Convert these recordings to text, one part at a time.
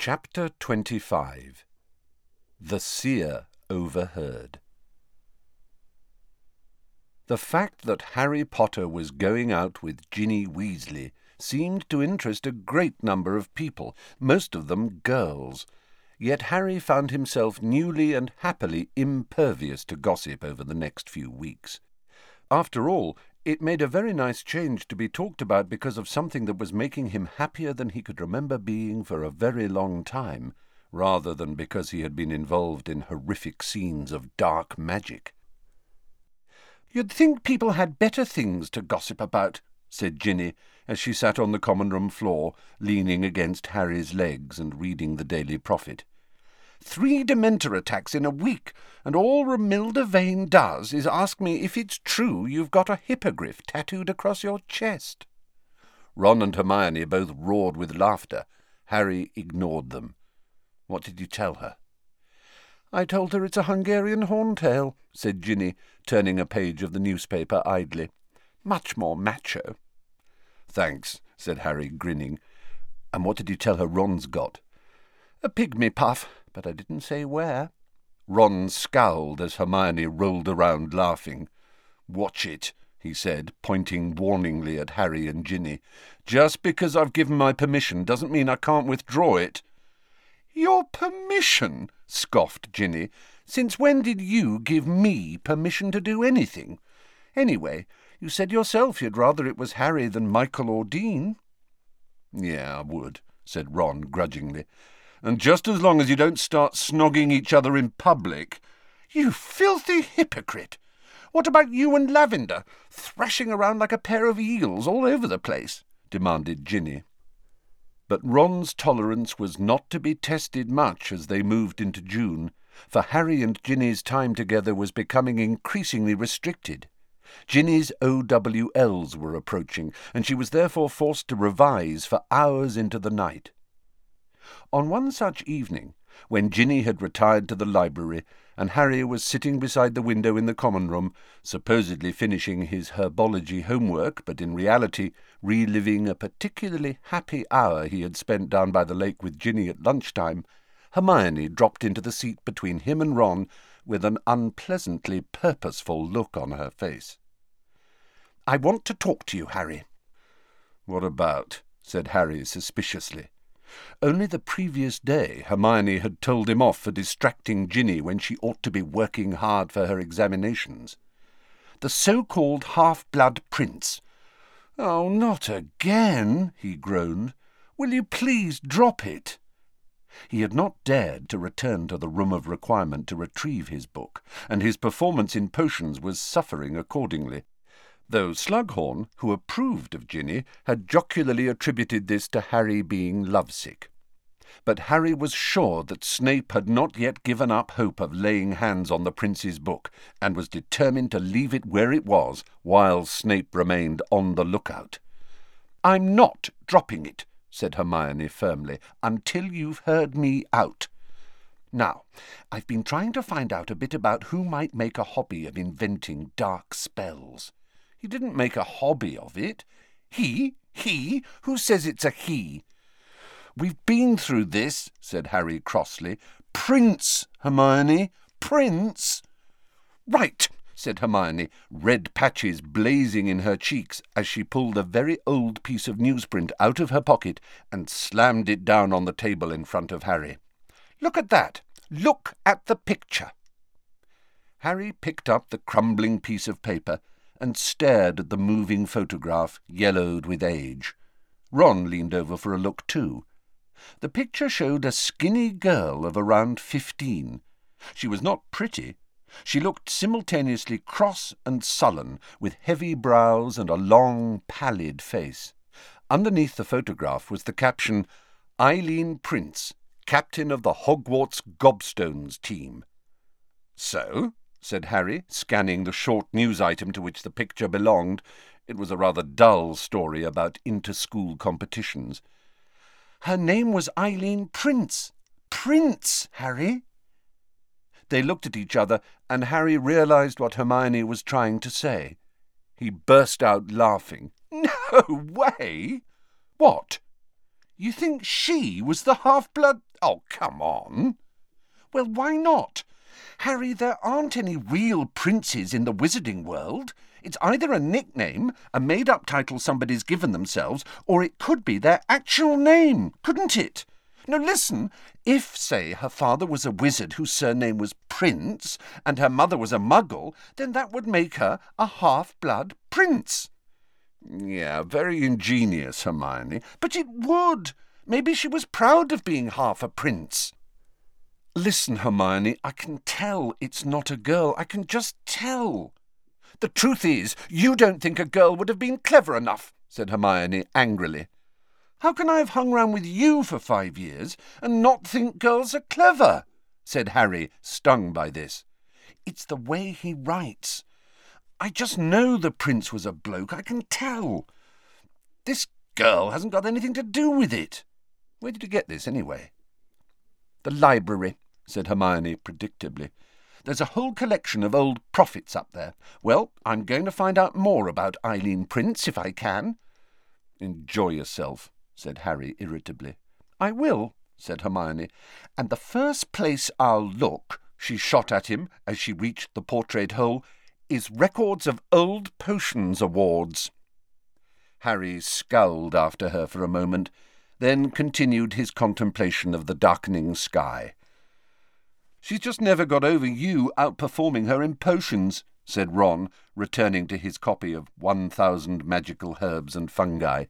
Chapter 25. The Seer Overheard. The fact that Harry Potter was going out with Ginny Weasley seemed to interest a great number of people, most of them girls. Yet Harry found himself newly and happily impervious to gossip over the next few weeks. After all, it made a very nice change to be talked about because of something that was making him happier than he could remember being for a very long time, rather than because he had been involved in horrific scenes of dark magic. "You'd think people had better things to gossip about," said Ginny, as she sat on the common room floor, leaning against Harry's legs and reading the Daily Prophet. 3 Dementor attacks in a week, and all Romilda Vane does is ask me if it's true you've got a hippogriff tattooed across your chest. Ron and Hermione both roared with laughter. Harry ignored them. "What did you tell her?" "I told her it's a Hungarian horntail," said Ginny, turning a page of the newspaper idly. "Much more macho." "Thanks," said Harry, grinning. "And what did you tell her Ron's got?" "A pygmy puff, but I didn't say where." Ron scowled as Hermione rolled around laughing. "Watch it," he said, pointing warningly at Harry and Ginny. "Just because I've given my permission doesn't mean I can't withdraw it." "Your permission?" scoffed Ginny. "Since when did you give me permission to do anything? Anyway, you said yourself you'd rather it was Harry than Michael or Dean." "Yeah, I would," said Ron grudgingly. "And just as long as you don't start snogging each other in public." "You filthy hypocrite! What about you and Lavender, thrashing around like a pair of eels all over the place?" demanded Ginny. But Ron's tolerance was not to be tested much as they moved into June, for Harry and Ginny's time together was becoming increasingly restricted. Ginny's OWLs were approaching, and she was therefore forced to revise for hours into the night. On one such evening, when Ginny had retired to the library, and Harry was sitting beside the window in the common room, supposedly finishing his herbology homework, but in reality reliving a particularly happy hour he had spent down by the lake with Ginny at lunchtime, Hermione dropped into the seat between him and Ron with an unpleasantly purposeful look on her face. "I want to talk to you, Harry." "What about?" said Harry suspiciously. Only the previous day Hermione had told him off for distracting Ginny when she ought to be working hard for her examinations. "The so-called half-blood prince." "Oh, not again," he groaned. "Will you please drop it?" He had not dared to return to the room of requirement to retrieve his book, and his performance in potions was suffering accordingly, though Slughorn, who approved of Ginny, had jocularly attributed this to Harry being lovesick. But Harry was sure that Snape had not yet given up hope of laying hands on the prince's book, and was determined to leave it where it was while Snape remained on the lookout. "I'm not dropping it," said Hermione firmly, "until you've heard me out. Now, I've been trying to find out a bit about who might make a hobby of inventing dark spells." "He didn't make a hobby of it." "He? He? Who says it's a he?" "We've been through this," said Harry crossly. "Prince, Hermione, prince." "Right," said Hermione, red patches blazing in her cheeks as she pulled a very old piece of newsprint out of her pocket and slammed it down on the table in front of Harry. "Look at that! Look at the picture!" Harry picked up the crumbling piece of paper and stared at the moving photograph, yellowed with age. Ron leaned over for a look too. The picture showed a skinny girl of around 15. She was not pretty. She looked simultaneously cross and sullen, with heavy brows and a long, pallid face. Underneath the photograph was the caption, "Eileen Prince, captain of the Hogwarts Gobstones team." "So?" said Harry, scanning the short news item to which the picture belonged. It was a rather dull story about inter-school competitions. "Her name was Eileen Prince. Prince, Harry." They looked at each other, and Harry realized what Hermione was trying to say. He burst out laughing. "No way!" "What? You think she was the half-blood?" Oh, come on. Well, why not? Harry, there aren't any real princes in the wizarding world. It's either a nickname, a made-up title somebody's given themselves, or it could be their actual name, couldn't it? Now listen, if, say, her father was a wizard whose surname was Prince, and her mother was a muggle, then that would make her a half-blood prince. Yeah, very ingenious, Hermione. But it would. Maybe she was proud of being half a prince. Listen, Hermione, I can tell it's not a girl. I can just tell. The truth is, you don't think a girl would have been clever enough, said Hermione angrily. How can I have hung round with you for 5 years and not think girls are clever? Said Harry, stung by this. It's the way he writes. I just know the prince was a bloke, I can tell. This girl hasn't got anything to do with it. Where did you get this, anyway? The library, said Hermione predictably. There's a whole collection of old prophets up there. Well, I'm going to find out more about Eileen Prince, if I can. Enjoy yourself, said Harry irritably. I will, said Hermione, and the first place I'll look, she shot at him as she reached the portrait hole, is records of old potions awards. Harry scowled after her for a moment, then continued his contemplation of the darkening sky. She's just never got over you outperforming her in potions, said Ron, returning to his copy of 1000 Magical Herbs and Fungi.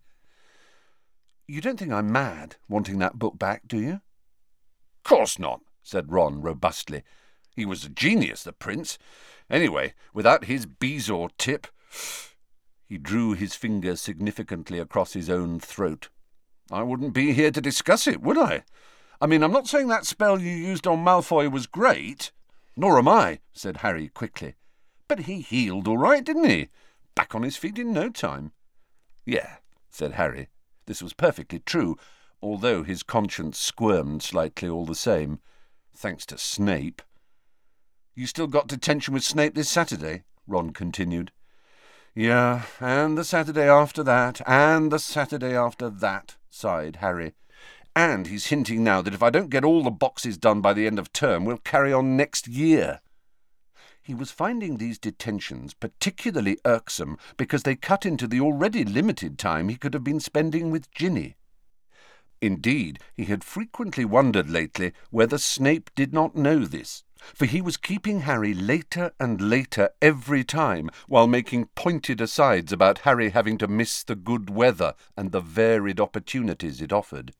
You don't think I'm mad, wanting that book back, do you? Course not, said Ron robustly. He was a genius, the prince. Anyway, without his Bezoar tip... He drew his finger significantly across his own throat. I wouldn't be here to discuss it, would I? I mean, I'm not saying that spell you used on Malfoy was great. Nor am I, said Harry quickly. But he healed all right, didn't he? Back on his feet in no time. Yeah, said Harry. This was perfectly true, although his conscience squirmed slightly all the same. Thanks to Snape. You still got detention with Snape this Saturday? Ron continued. Yeah, and the Saturday after that, and the Saturday after that, sighed Harry. And he's hinting now that if I don't get all the boxes done by the end of term, we'll carry on next year. He was finding these detentions particularly irksome because they cut into the already limited time he could have been spending with Ginny. Indeed, he had frequently wondered lately whether Snape did not know this, for he was keeping Harry later and later every time, while making pointed asides about Harry having to miss the good weather and the varied opportunities it offered.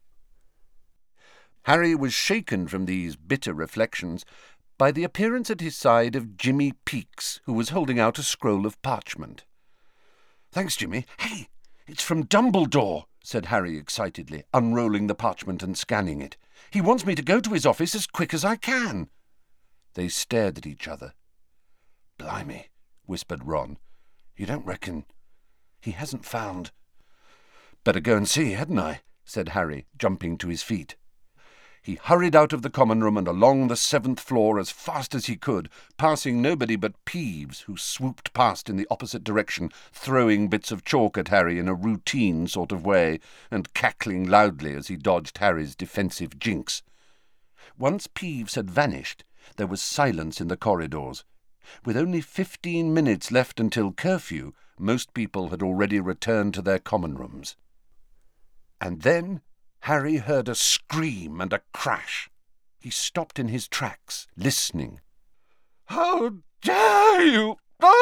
Harry was shaken from these bitter reflections by the appearance at his side of Jimmy Peakes, who was holding out a scroll of parchment. "Thanks, Jimmy. Hey, it's from Dumbledore," said Harry excitedly, unrolling the parchment and scanning it. "He wants me to go to his office as quick as I can." They stared at each other. "Blimey," whispered Ron. "You don't reckon he hasn't found—" "Better go and see, hadn't I?" said Harry, jumping to his feet. He hurried out of the common room and along the 7th floor as fast as he could, passing nobody but Peeves, who swooped past in the opposite direction, throwing bits of chalk at Harry in a routine sort of way, and cackling loudly as he dodged Harry's defensive jinx. Once Peeves had vanished, there was silence in the corridors. With only 15 minutes left until curfew, most people had already returned to their common rooms. And then Harry heard a scream and a crash. He stopped in his tracks, listening. "How dare you!"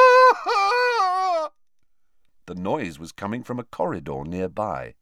Ah! The noise was coming from a corridor nearby.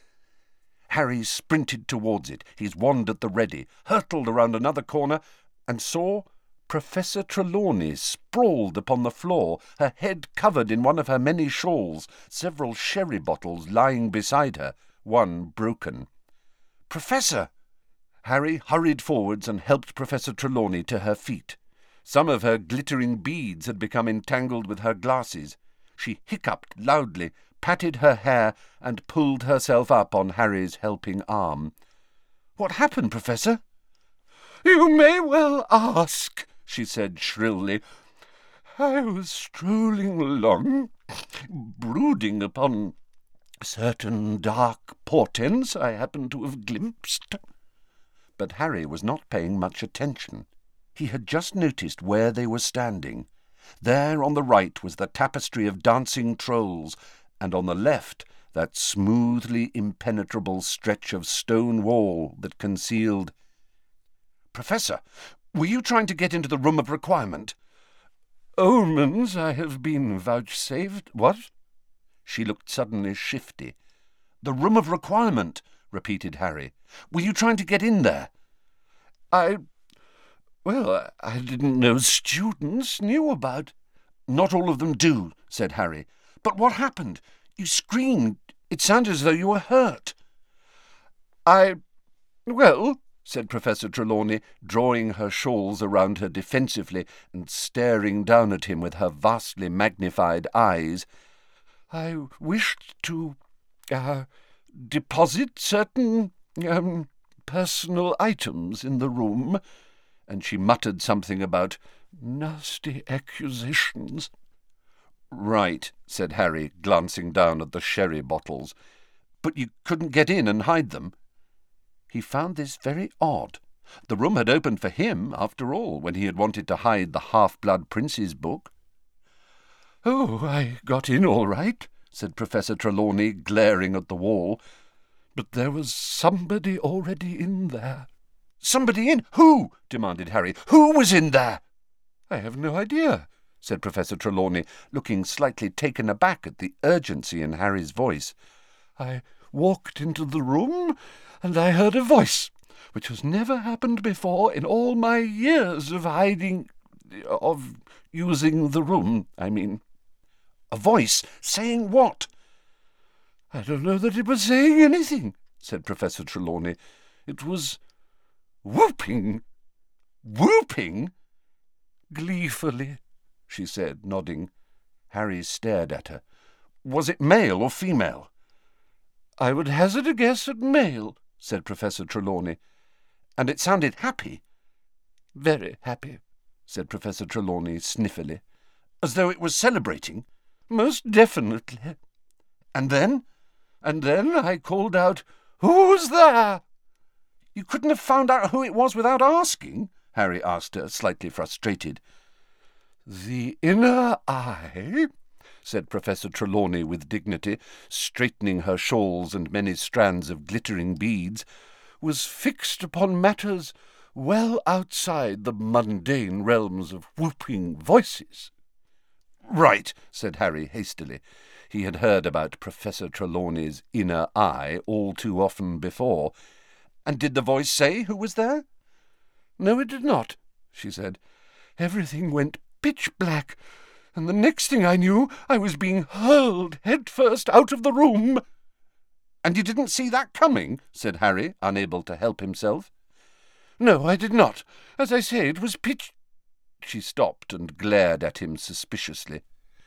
Harry sprinted towards it, his wand at the ready, hurtled around another corner, and saw Professor Trelawney sprawled upon the floor, her head covered in one of her many shawls, several sherry bottles lying beside her, one broken. "Professor!" Harry hurried forwards and helped Professor Trelawney to her feet. Some of her glittering beads had become entangled with her glasses. She hiccuped loudly, patted her hair, and pulled herself up on Harry's helping arm. "What happened, Professor?" "You may well ask," she said shrilly. "I was strolling along, brooding upon certain dark portents I happened to have glimpsed." but Harry was not paying much attention. He had just noticed where they were standing. There on the right was the tapestry of dancing trolls, and on the left that smoothly impenetrable stretch of stone wall that concealed— "Professor, were you trying to get into the room of requirement?" "Omens I have been vouchsafed. What?" She looked suddenly shifty. "The room of requirement," repeated Harry. "Were you trying to get in there?" Well, I didn't know students knew about—" "Not all of them do," said Harry. "But what happened? You screamed. It sounded as though you were hurt." Well," said Professor Trelawney, drawing her shawls around her defensively and staring down at him with her vastly magnified eyes, "I wished to deposit certain personal items in the room," and she muttered something about nasty accusations. "Right," said Harry, glancing down at the sherry bottles. "But you couldn't get in and hide them?" He found this very odd. The room had opened for him, after all, when he had wanted to hide the Half-Blood Prince's book. "Oh, I got in all right," said Professor Trelawney, glaring at the wall. "But there was somebody already in there." "Somebody in? Who?" demanded Harry. "Who was in there?" "I have no idea," said Professor Trelawney, looking slightly taken aback at the urgency in Harry's voice. "I walked into the room, and I heard a voice, which has never happened before in all my years of using the room, I mean." "A voice? Saying what?" "I don't know that it was saying anything," said Professor Trelawney. "It was whooping." "Whooping?" "Gleefully," she said, nodding. Harry stared at her. "Was it male or female?" "I would hazard a guess at male," said Professor Trelawney. "And it sounded happy?" "Very happy," said Professor Trelawney sniffily. "As though it was celebrating?" "Most definitely." "And then?" "And then I called out, 'Who's there?'" "You couldn't have found out who it was without asking?" Harry asked her, slightly frustrated. "The inner eye," said Professor Trelawney with dignity, straightening her shawls and many strands of glittering beads, "was fixed upon matters well outside the mundane realms of whooping voices." "Right," said Harry hastily. He had heard about Professor Trelawney's inner eye all too often before. "And did the voice say who was there?" "No, it did not," she said. "Everything went pitch black, and the next thing I knew I was being hurled headfirst out of the room." "And you didn't see that coming?" said Harry, unable to help himself. "No, I did not. As I say, it was pitch—" She stopped and glared at him suspiciously.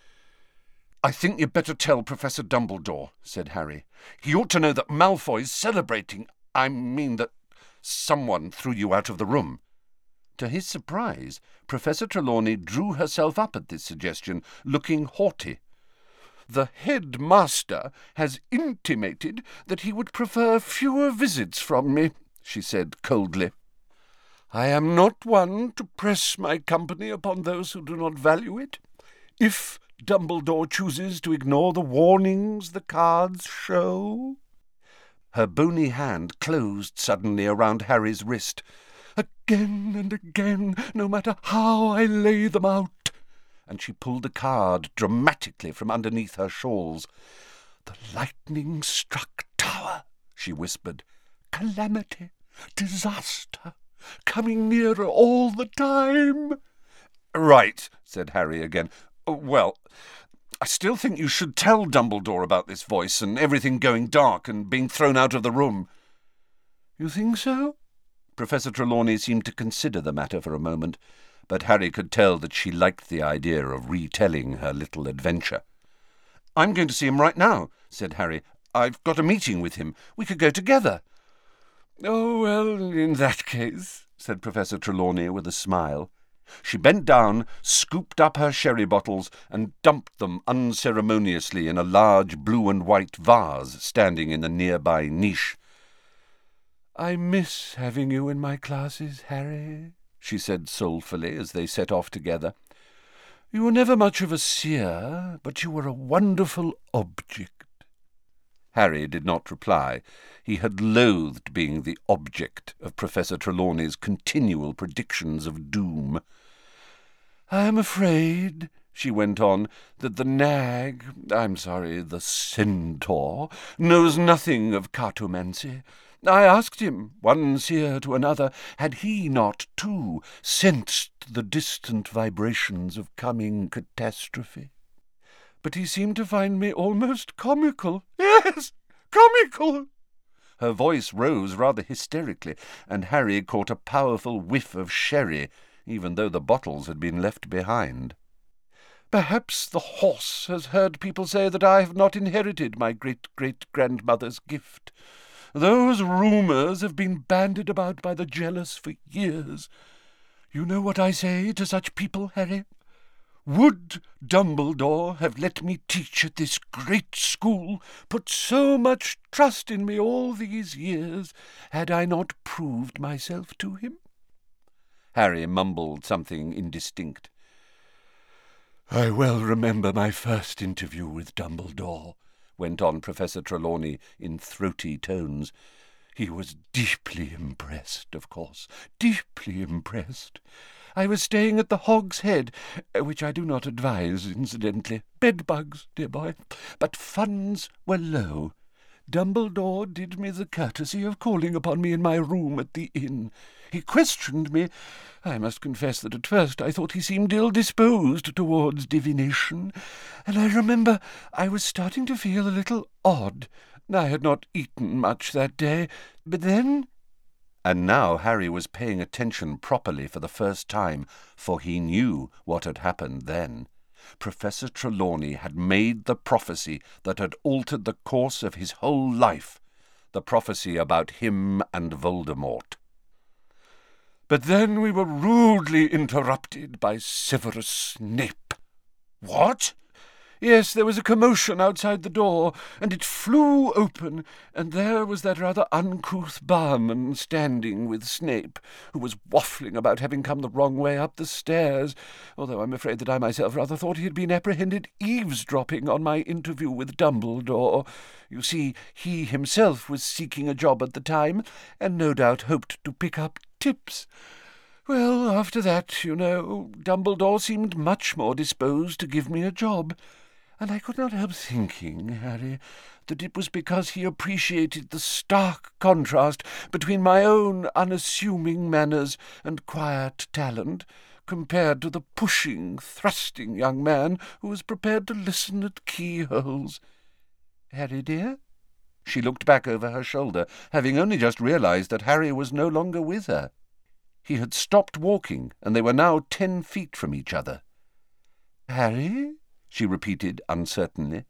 "I think you'd better tell Professor Dumbledore," said Harry. "He ought to know that Malfoy's celebrating— that someone threw you out of the room." To his surprise, Professor Trelawney drew herself up at this suggestion, looking haughty. "The headmaster has intimated that he would prefer fewer visits from me," she said coldly. "I am not one to press my company upon those who do not value it. If Dumbledore chooses to ignore the warnings the cards show—" Her bony hand closed suddenly around Harry's wrist. "Again and again, no matter how I lay them out," and she pulled a card dramatically from underneath her shawls. "The lightning-struck tower," she whispered. "Calamity, disaster, coming nearer all the time." "Right," said Harry again. "Well, I still think you should tell Dumbledore about this voice and everything going dark and being thrown out of the room." "You think so?" Professor Trelawney seemed to consider the matter for a moment, but Harry could tell that she liked the idea of retelling her little adventure. "I'm going to see him right now," said Harry. "I've got a meeting with him. We could go together." "Oh, well, in that case," said Professor Trelawney with a smile. She bent down, scooped up her sherry bottles, and dumped them unceremoniously in a large blue and white vase standing in a nearby niche. "I miss having you in my classes, Harry," she said soulfully as they set off together. "You were never much of a seer, but you were a wonderful object." Harry did not reply. He had loathed being the object of Professor Trelawney's continual predictions of doom. "I am afraid," she went on, "that the the centaur, knows nothing of cartomancy. I asked him, one seer to another, had he not, too, sensed the distant vibrations of coming catastrophe. But he seemed to find me almost comical. Yes, comical!" Her voice rose rather hysterically, and Harry caught a powerful whiff of sherry, even though the bottles had been left behind. "Perhaps the horse has heard people say that I have not inherited my great-great-grandmother's gift. Those rumours have been bandied about by the jealous for years. You know what I say to such people, Harry? Would Dumbledore have let me teach at this great school, put so much trust in me all these years, had I not proved myself to him?" Harry mumbled something indistinct. "I well remember my first interview with Dumbledore," went on Professor Trelawney in throaty tones. "He was deeply impressed, of course, deeply impressed. I was staying at the Hog's Head, which I do not advise, incidentally. Bedbugs, dear boy. But funds were low. Dumbledore did me the courtesy of calling upon me in my room at the inn. He questioned me. I must confess that at first I thought he seemed ill-disposed towards divination, and I remember I was starting to feel a little odd. I had not eaten much that day, but then—" And now Harry was paying attention properly for the first time, for he knew what had happened then. Professor Trelawney had made the prophecy that had altered the course of his whole life, the prophecy about him and Voldemort. "But then we were rudely interrupted by Severus Snape." "What?" "Yes, there was a commotion outside the door, and it flew open, and there was that rather uncouth barman standing with Snape, who was waffling about having come the wrong way up the stairs, although I'm afraid that I myself rather thought he had been apprehended eavesdropping on my interview with Dumbledore. You see, he himself was seeking a job at the time, and no doubt hoped to pick up tips. Well, after that, you know, Dumbledore seemed much more disposed to give me a job. And I could not help thinking, Harry, that it was because he appreciated the stark contrast between my own unassuming manners and quiet talent, compared to the pushing, thrusting young man who was prepared to listen at keyholes. Harry, dear?" She looked back over her shoulder, having only just realized that Harry was no longer with her. He had stopped walking, and they were now 10 feet from each other. "Harry?" she repeated uncertainly.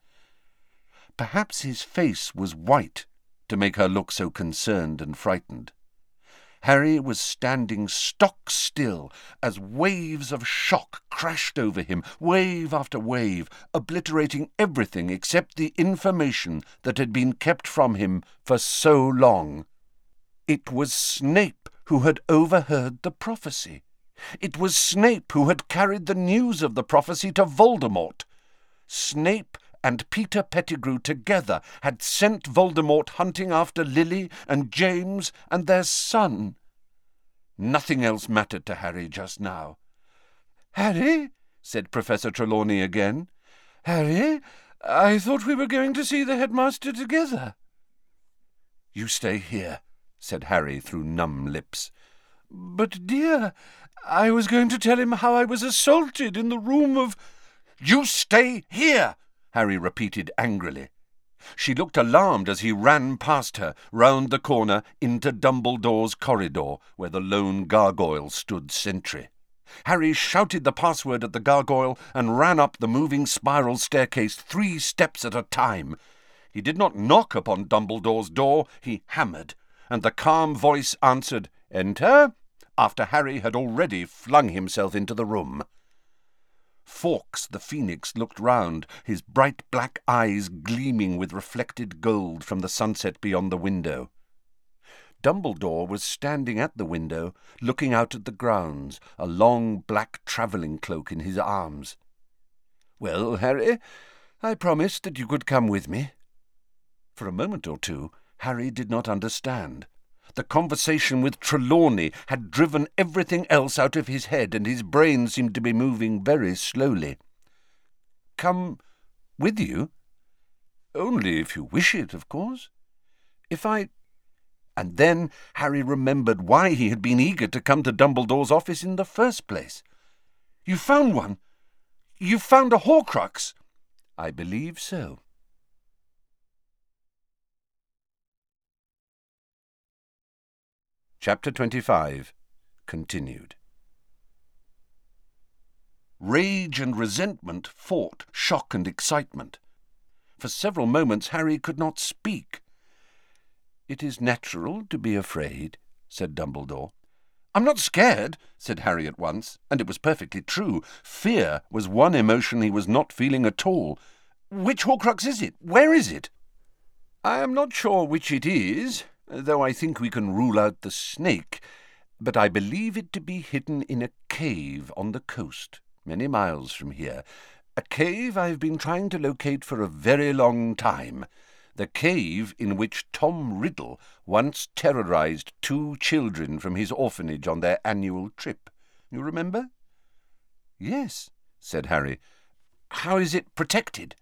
Perhaps his face was white to make her look so concerned and frightened. Harry was standing stock still as waves of shock crashed over him, wave after wave, obliterating everything except the information that had been kept from him for so long. It was Snape who had overheard the prophecy. It was Snape who had carried the news of the prophecy to Voldemort. Snape and Peter Pettigrew together had sent Voldemort hunting after Lily and James and their son. Nothing else mattered to Harry just now. "Harry?" said Professor Trelawney again. "Harry, I thought we were going to see the headmaster together." "You stay here," said Harry through numb lips. "But, dear, I was going to tell him how I was assaulted in the room of—" "You stay here," Harry repeated angrily. She looked alarmed as he ran past her, round the corner, into Dumbledore's corridor, where the lone gargoyle stood sentry. Harry shouted the password at the gargoyle and ran up the moving spiral staircase 3 steps at a time. He did not knock upon Dumbledore's door, he hammered, and the calm voice answered, "Enter," after Harry had already flung himself into the room. Fawkes the Phoenix looked round, his bright black eyes gleaming with reflected gold from the sunset beyond the window. Dumbledore was standing at the window, looking out at the grounds, a long black travelling cloak in his arms. "Well, Harry, I promised that you could come with me." For a moment or two, Harry did not understand. The conversation with Trelawney had driven everything else out of his head, and his brain seemed to be moving very slowly. "Come with you? Only if you wish it, of course. If I—" And then Harry remembered why he had been eager to come to Dumbledore's office in the first place. "You found one? You found a Horcrux?" "I believe so." Chapter 25. Continued. Rage and resentment fought shock and excitement. For several moments Harry could not speak. "It is natural to be afraid," said Dumbledore. "I'm not scared," said Harry at once, and it was perfectly true. Fear was one emotion he was not feeling at all. "Which Horcrux is it? Where is it?" "I am not sure which it is, though I think we can rule out the snake, but I believe it to be hidden in a cave on the coast, many miles from here. A cave I have been trying to locate for a very long time. The cave in which Tom Riddle once terrorized 2 children from his orphanage on their annual trip. You remember?" "Yes," said Harry. "How is it protected?"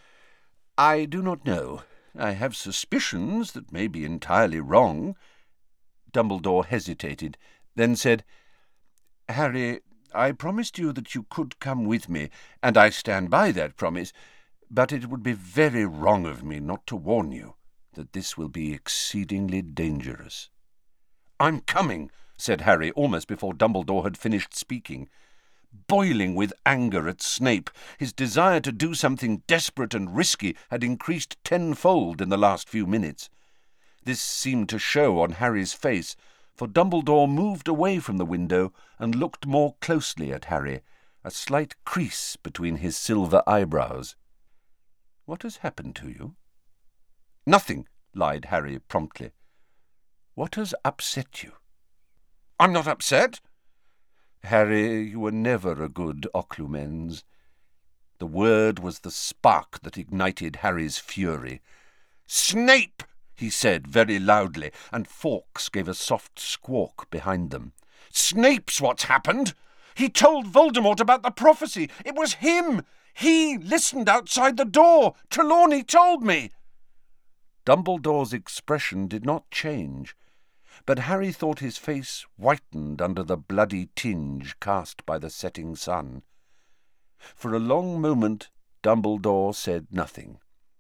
"I do not know. I have suspicions that may be entirely wrong." Dumbledore hesitated, then said, "Harry, I promised you that you could come with me, and I stand by that promise, but it would be very wrong of me not to warn you that this will be exceedingly dangerous." "I'm coming," said Harry, almost before Dumbledore had finished speaking. Boiling with anger at Snape, his desire to do something desperate and risky had increased tenfold in the last few minutes. This seemed to show on Harry's face, for Dumbledore moved away from the window and looked more closely at Harry, a slight crease between his silver eyebrows. "What has happened to you?" "Nothing," lied Harry promptly. "What has upset you?" "I'm not upset." "Harry, you were never a good Occlumens." The word was the spark that ignited Harry's fury. "Snape!" he said very loudly, and Fawkes gave a soft squawk behind them. "Snape's what's happened! He told Voldemort about the prophecy! It was him! He listened outside the door! Trelawney told me!" Dumbledore's expression did not change, but Harry thought his face whitened under the bloody tinge cast by the setting sun. For a long moment Dumbledore said nothing.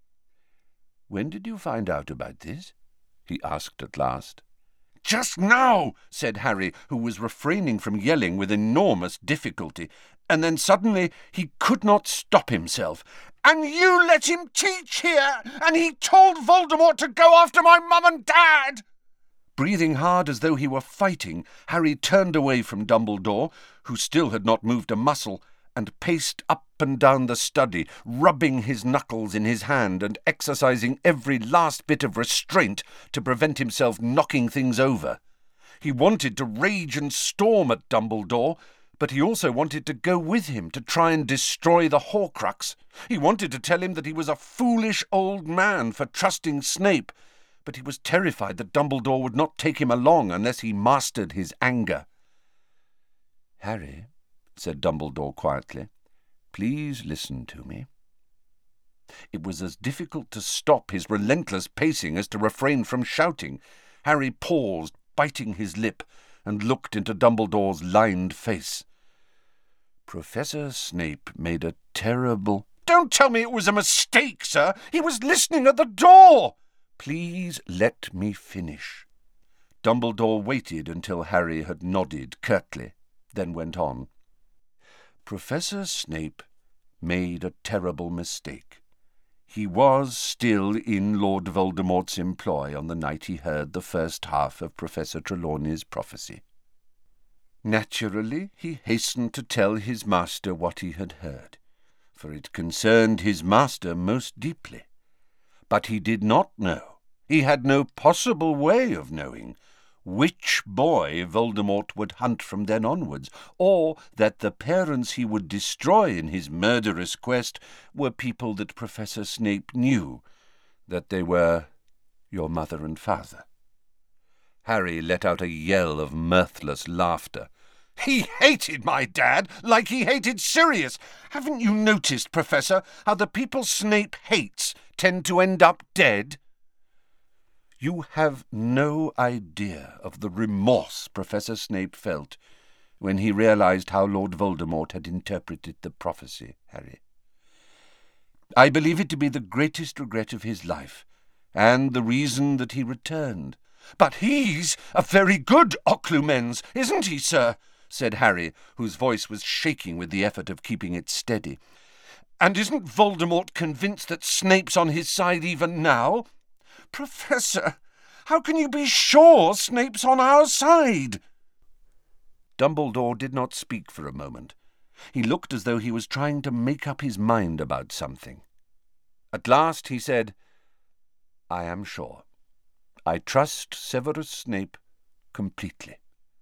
"When did you find out about this?" he asked at last. "Just now," said Harry, who was refraining from yelling with enormous difficulty, and then suddenly he could not stop himself. "And you let him teach here, and he told Voldemort to go after my mum and dad!" Breathing hard as though he were fighting, Harry turned away from Dumbledore, who still had not moved a muscle, and paced up and down the study, rubbing his knuckles in his hand and exercising every last bit of restraint to prevent himself knocking things over. He wanted to rage and storm at Dumbledore, but he also wanted to go with him to try and destroy the Horcrux. He wanted to tell him that he was a foolish old man for trusting Snape, but he was terrified that Dumbledore would not take him along unless he mastered his anger. "Harry," said Dumbledore quietly, "please listen to me." It was as difficult to stop his relentless pacing as to refrain from shouting. Harry paused, biting his lip, and looked into Dumbledore's lined face. "Professor Snape made a terrible—" "Don't tell me it was a mistake, sir! He was listening at the door!" "Please let me finish." Dumbledore waited until Harry had nodded curtly, then went on. "Professor Snape made a terrible mistake. He was still in Lord Voldemort's employ on the night he heard the first half of Professor Trelawney's prophecy. Naturally, he hastened to tell his master what he had heard, for it concerned his master most deeply. But he did not know, he had no possible way of knowing, which boy Voldemort would hunt from then onwards, or that the parents he would destroy in his murderous quest were people that Professor Snape knew, that they were your mother and father. Harry let out a yell of mirthless laughter. He hated my dad like he hated Sirius. Haven't you noticed, Professor, how the people Snape hates tend to end up dead? You have no idea of the remorse Professor Snape felt when he realized how Lord Voldemort had interpreted the prophecy, Harry. I believe it to be the greatest regret of his life, and the reason that he returned. But he's a very good Occlumens, isn't he, sir? Said Harry, whose voice was shaking with the effort of keeping it steady. And isn't Voldemort convinced that Snape's on his side even now? Professor, how can you be sure Snape's on our side? Dumbledore did not speak for a moment. He looked as though he was trying to make up his mind about something. At last he said, I am sure. I trust Severus Snape completely.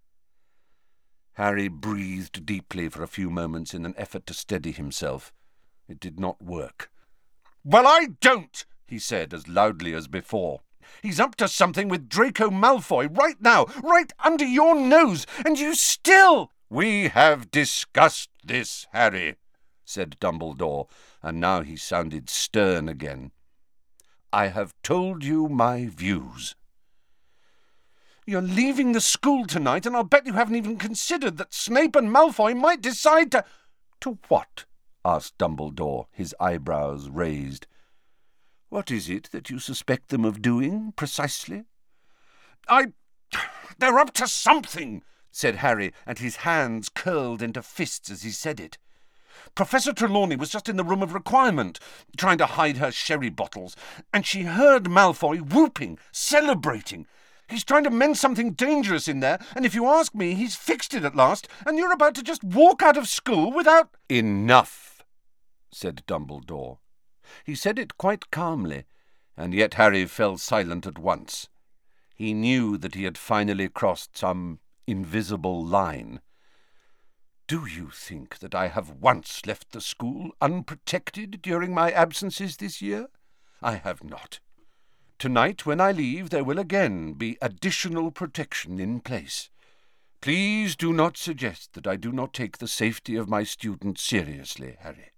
Harry breathed deeply for a few moments in an effort to steady himself. It did not work. Well, I don't, he said as loudly as before. He's up to something with Draco Malfoy right now, right under your nose, and you still... We have discussed this, Harry, said Dumbledore, and now he sounded stern again. I have told you my views. You're leaving the school tonight, and I'll bet you haven't even considered that Snape and Malfoy might decide to... To what? Asked Dumbledore, his eyebrows raised. What is it that you suspect them of doing, precisely? They're up to something, said Harry, and his hands curled into fists as he said it. Professor Trelawney was just in the room of requirement, trying to hide her sherry bottles, and she heard Malfoy whooping, celebrating. He's trying to mend something dangerous in there, and if you ask me, he's fixed it at last, and you're about to just walk out of school without... Enough, said Dumbledore. He said it quite calmly, and yet Harry fell silent at once. He knew that he had finally crossed some invisible line. Do you think that I have once left the school unprotected during my absences this year? I have not. Tonight, when I leave, there will again be additional protection in place. Please do not suggest that I do not take the safety of my students seriously, Harry.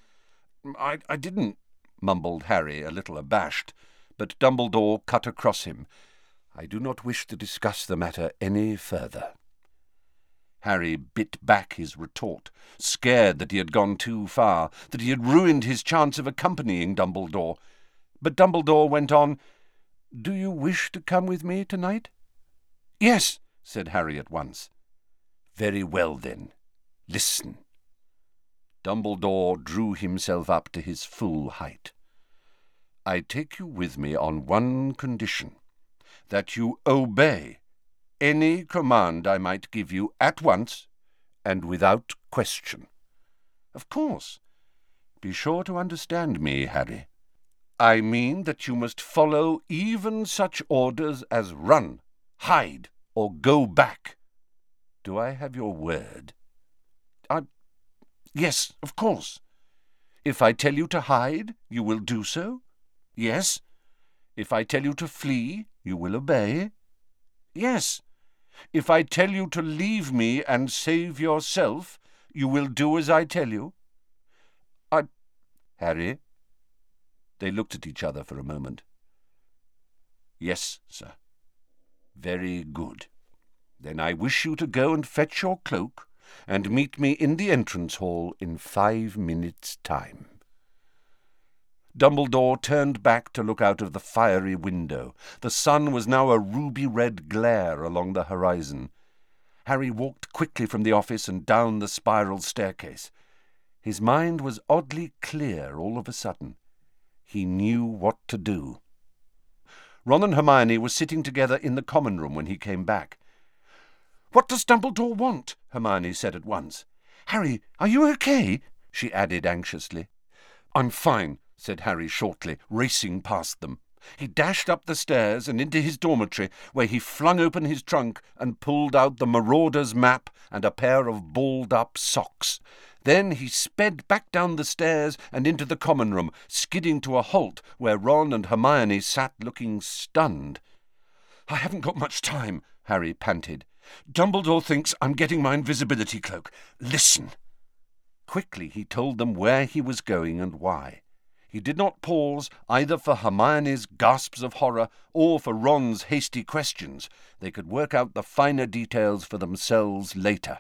I didn't, mumbled Harry, a little abashed, but Dumbledore cut across him. I do not wish to discuss the matter any further. Harry bit back his retort, scared that he had gone too far, that he had ruined his chance of accompanying Dumbledore. But Dumbledore went on, Do you wish to come with me tonight? Yes, said Harry at once. Very well, then. Listen. Dumbledore drew himself up to his full height. I take you with me on one condition, that you obey any command I might give you at once and without question. Of course. Be sure to understand me, Harry. I mean that you must follow even such orders as run, hide, or go back. Do I have your word? Yes, of course. If I tell you to hide, you will do so? Yes. If I tell you to flee, you will obey? Yes. If I tell you to leave me and save yourself, you will do as I tell you? Harry? They looked at each other for a moment. Yes, sir. Very good. Then I wish you to go and fetch your cloak and meet me in the entrance hall in 5 minutes' time. Dumbledore turned back to look out of the fiery window. The sun was now a ruby-red glare along the horizon. Harry walked quickly from the office and down the spiral staircase. His mind was oddly clear all of a sudden. He knew what to do. Ron and Hermione were sitting together in the common room when he came back. What does Dumbledore want? Hermione said at once. Harry, are you okay? She added anxiously. I'm fine, said Harry shortly, racing past them. He dashed up the stairs and into his dormitory, where he flung open his trunk and pulled out the marauder's map and a pair of balled-up socks. Then he sped back down the stairs and into the common room, skidding to a halt where Ron and Hermione sat looking stunned. "I haven't got much time," Harry panted. "Dumbledore thinks I'm getting my invisibility cloak. Listen." Quickly he told them where he was going and why. He did not pause either for Hermione's gasps of horror or for Ron's hasty questions. They could work out the finer details for themselves later.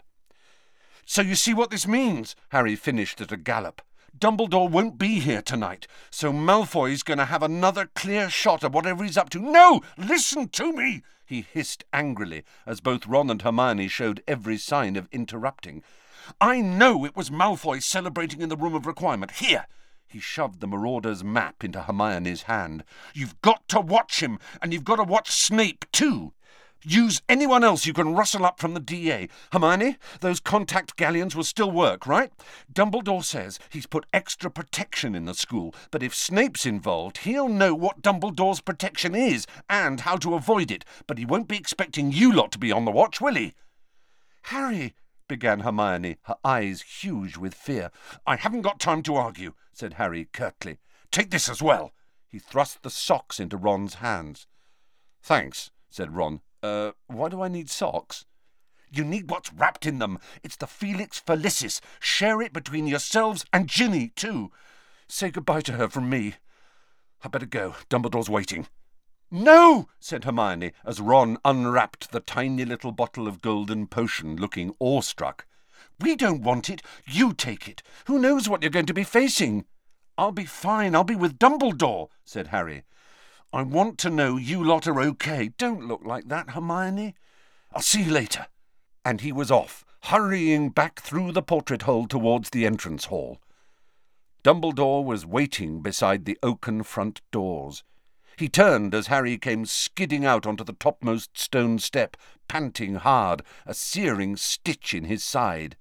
"So you see what this means," Harry finished at a gallop. "Dumbledore won't be here tonight, so Malfoy's going to have another clear shot at whatever he's up to." "No! Listen to me!" he hissed angrily, as both Ron and Hermione showed every sign of interrupting. "I know it was Malfoy celebrating in the Room of Requirement. Here!" He shoved the marauder's map into Hermione's hand. "You've got to watch him, and you've got to watch Snape too. Use anyone else you can rustle up from the DA. Hermione, those contact galleons will still work, right? Dumbledore says he's put extra protection in the school, but if Snape's involved, he'll know what Dumbledore's protection is and how to avoid it, but he won't be expecting you lot to be on the watch, will he?" "Harry," began Hermione, her eyes huge with fear. "I haven't got time to argue," said Harry curtly. "Take this as well." He thrust the socks into Ron's hands. "Thanks," said Ron. Why do I need socks?" "You need what's wrapped in them. It's the Felix Felicis. Share it between yourselves and Ginny, too. Say goodbye to her from me. I better go. Dumbledore's waiting." "No!" said Hermione, as Ron unwrapped the tiny little bottle of golden potion, looking awestruck. "We don't want it. You take it. Who knows what you're going to be facing?" "I'll be fine. I'll be with Dumbledore," said Harry. "I want to know you lot are okay. Don't look like that, Hermione. I'll see you later." And he was off, hurrying back through the portrait hole towards the entrance hall. Dumbledore was waiting beside the oaken front doors. He turned as Harry came skidding out onto the topmost stone step, panting hard, a searing stitch in his side.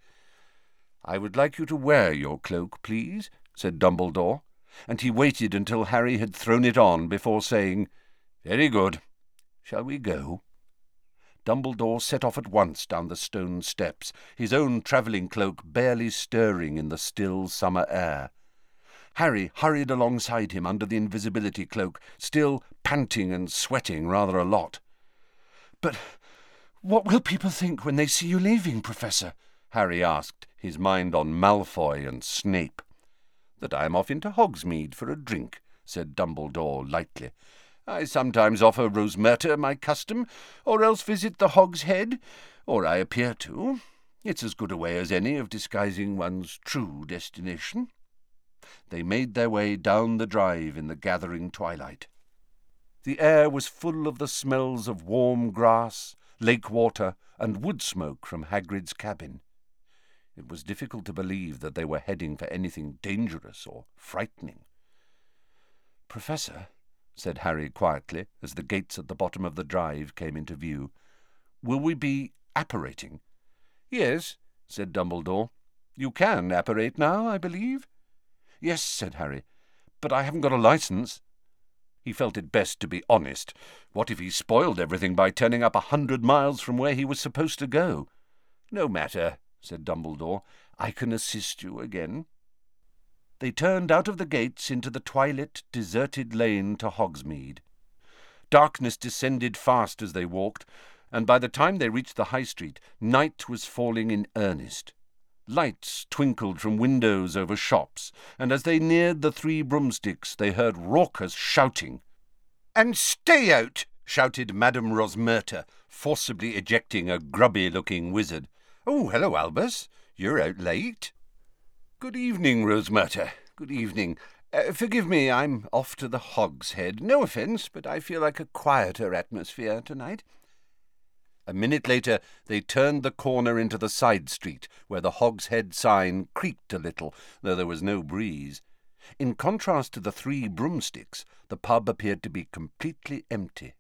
"I would like you to wear your cloak, please," said Dumbledore, and he waited until Harry had thrown it on before saying, "Very good. Shall we go?" Dumbledore set off at once down the stone steps, his own travelling cloak barely stirring in the still summer air. Harry hurried alongside him under the invisibility cloak, still panting and sweating rather a lot. "But what will people think when they see you leaving, Professor?" Harry asked, his mind on Malfoy and Snape. "That I am off into Hogsmeade for a drink," said Dumbledore lightly. "I sometimes offer Rosmerta my custom, or else visit the Hog's Head, or I appear to. It's as good a way as any of disguising one's true destination." They made their way down the drive in the gathering twilight. The air was full of the smells of warm grass, lake water, and wood smoke from Hagrid's cabin. It was difficult to believe that they were heading for anything dangerous or frightening. "Professor," said Harry quietly, as the gates at the bottom of the drive came into view, "will we be apparating?" "Yes," said Dumbledore. "You can apparate now, I believe?" "Yes," said Harry, "but I haven't got a licence." He felt it best to be honest. What if he spoiled everything by turning up 100 miles from where he was supposed to go? "No matter," said Dumbledore. "I can assist you again." They turned out of the gates into the twilit, deserted lane to Hogsmeade. Darkness descended fast as they walked, and by the time they reached the High Street, night was falling in earnest. Lights twinkled from windows over shops, and as they neared the Three Broomsticks they heard raucous shouting. "And stay out!" shouted Madame Rosmerta, forcibly ejecting a grubby-looking wizard. "Oh, hello, Albus. You're out late." "Good evening, Rosmerta. Good evening. Forgive me, I'm off to the Hog's Head. No offence, but I feel like a quieter atmosphere tonight." A minute later they turned the corner into the side street, where the Hog's Head sign creaked a little, though there was no breeze. In contrast to the Three Broomsticks, the pub appeared to be completely empty.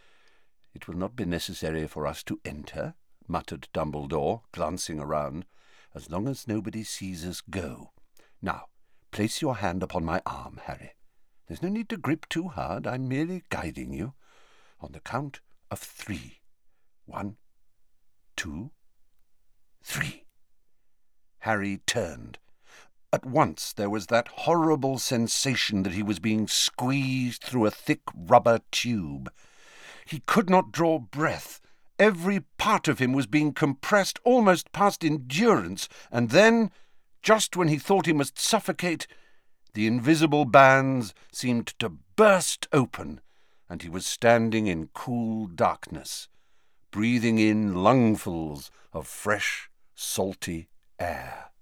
"It will not be necessary for us to enter," muttered Dumbledore, glancing around, "as long as nobody sees us go. Now, place your hand upon my arm, Harry. There's no need to grip too hard. I'm merely guiding you. On the count of 3. 1, 2, 3. Harry turned. At once there was that horrible sensation that he was being squeezed through a thick rubber tube. He could not draw breath. Every part of him was being compressed almost past endurance, and then, just when he thought he must suffocate, the invisible bands seemed to burst open, and he was standing in cool darkness, breathing in lungfuls of fresh, salty air.